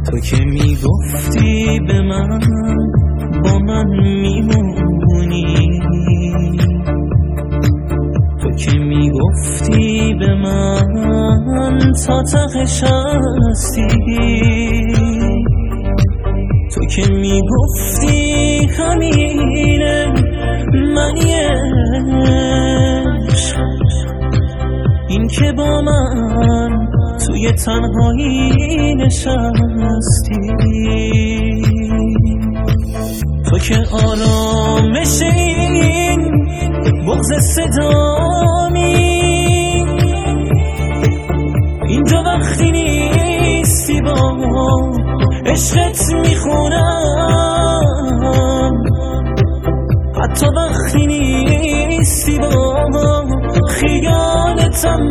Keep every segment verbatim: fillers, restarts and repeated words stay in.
تو که میگفتی به من با من میمونی، تو که میگفتی به من تا تهش هستی، تو که میگفتی همینه معنی عشق، این که با من توی تنهایی نشستی، تو که آرامش این بغض صدامی، اینجا وقتی نیستی با عشقت میخونم، حتی وقتی نیستی با خیالتم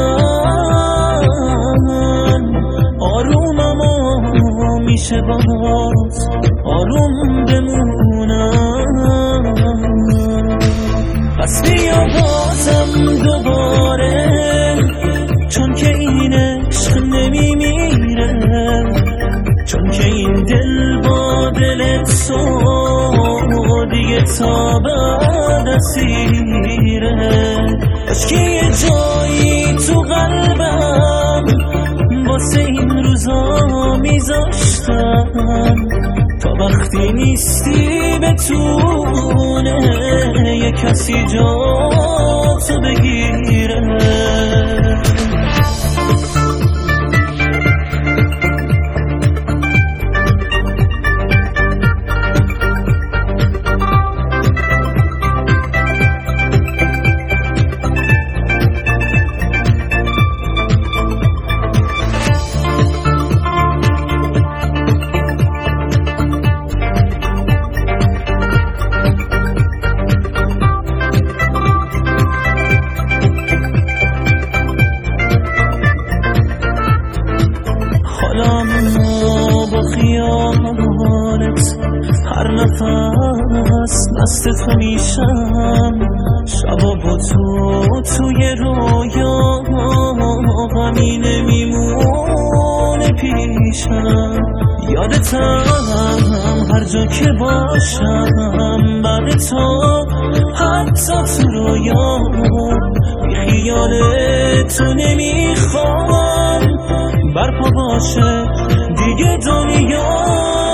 من آرومم و میشه باز آروم بمونم. پس بیا بازم دوباره، چون که این عشق نمیمیره، چون که این دل با دل تو دیگه تا بعد اسیره. اشکی یه جایی تو قلبم واسه این روزا میذاشتم، تا وقتی نیستی بتونه یه کسی جا تو بگیره. با خیالت هر نفس دست تو میشم، شبا با تو توی رویا همینه میمونه پیشم. یادتم هر جا که باشم بعد تو، حتی تو رویا بی خیال تو نمیخوام برپا باشه دیگه دنیا.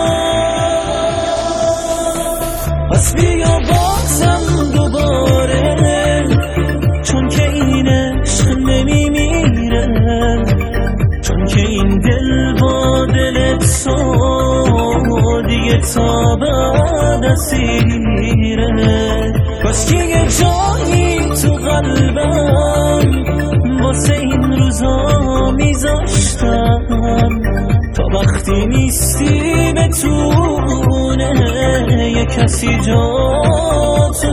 پس بیا بازم دوباره، چون که این عشق نمیمیره، چون که این دل با دل تو دیگه تا بعد اسیره. کاش که یه جایی تو قلبم واسه این روزا میذاشتم، تا وقتی نیستی بتونه یه کسی جا تو